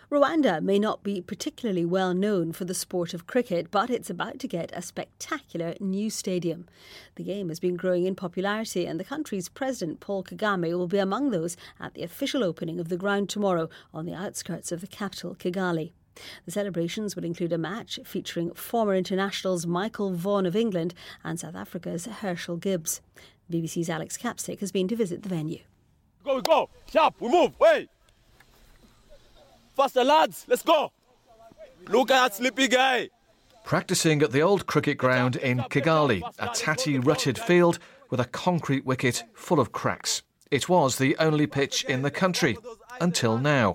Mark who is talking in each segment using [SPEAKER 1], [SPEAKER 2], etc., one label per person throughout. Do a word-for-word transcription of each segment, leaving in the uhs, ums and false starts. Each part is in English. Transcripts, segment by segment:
[SPEAKER 1] Rwanda may not be particularly well known for the sport of cricket, but it's about to get a spectacular new stadium. The game has been growing in popularity, and the country's President Paul Kagame will be among those at the official opening of the ground tomorrow on the outskirts of the capital, Kigali. The celebrations will include a match featuring former internationals Michael Vaughan of England and South Africa's Herschel Gibbs. B B C's Alex Capstick has been to visit the venue.
[SPEAKER 2] Go, we go. Sharp, we move. Wait. Faster, lads. Let's go. Look at that sleepy guy.
[SPEAKER 3] Practising at the old cricket ground in Kigali, a tatty, rutted field with a concrete wicket full of cracks. It was the only pitch in the country until now.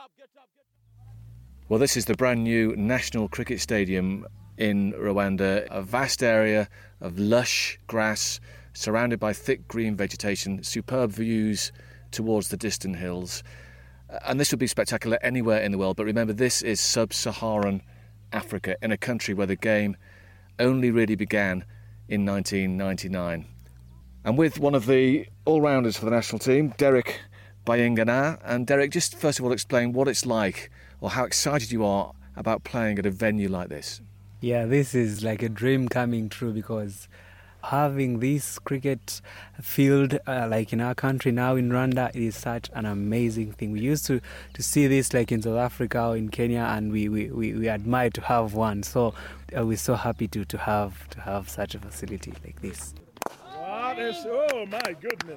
[SPEAKER 3] Well, this is the brand new National Cricket Stadium in Rwanda, a vast area of lush grass surrounded by thick green vegetation, superb views towards the distant hills. And this would be spectacular anywhere in the world, but remember, this is sub-Saharan Africa, in a country where the game only really began in nineteen ninety-nine. And with one of the all-rounders for the national team, Derek Bayingana. And Derek, just first of all explain what it's like, or how excited you are about playing at a venue like this.
[SPEAKER 4] Yeah, this is like a dream coming true, because having this cricket field uh, like in our country now in Rwanda, it is such an amazing thing. We used to, to see this like in South Africa or in Kenya, and we, we, we, we admire to have one. So uh, we're so happy to, to have to have such a facility like this.
[SPEAKER 5] Oh my goodness.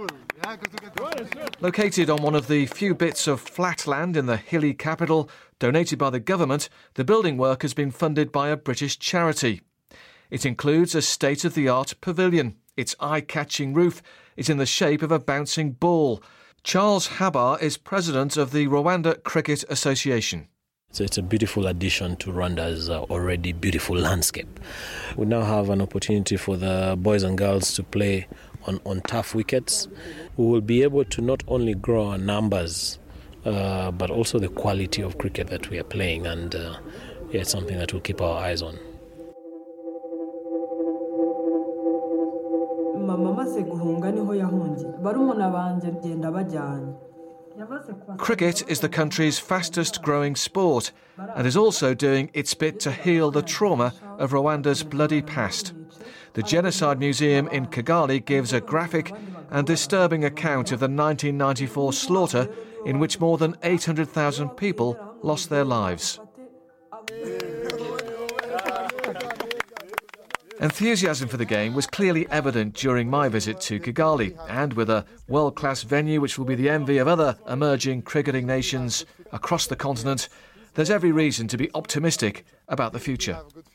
[SPEAKER 3] Located on one of the few bits of flat land in the hilly capital, donated by the government, the building work has been funded by a British charity. It includes a state-of-the-art pavilion. Its eye-catching roof is in the shape of a bouncing ball. Charles Habar is president of the Rwanda Cricket Association.
[SPEAKER 6] So it's a beautiful addition to Rwanda's uh, already beautiful landscape. We now have an opportunity for the boys and girls to play on, on tough wickets. We will be able to not only grow our numbers, uh, but also the quality of cricket that we are playing, and uh, yeah, it's something that we'll keep our eyes on.
[SPEAKER 3] Cricket is the country's fastest growing sport and is also doing its bit to heal the trauma of Rwanda's bloody past. The Genocide Museum in Kigali gives a graphic and disturbing account of the nineteen ninety-four slaughter in which more than eight hundred thousand people lost their lives. Enthusiasm for the game was clearly evident during my visit to Kigali, and with a world-class venue which will be the envy of other emerging cricketing nations across the continent, there's every reason to be optimistic about the future.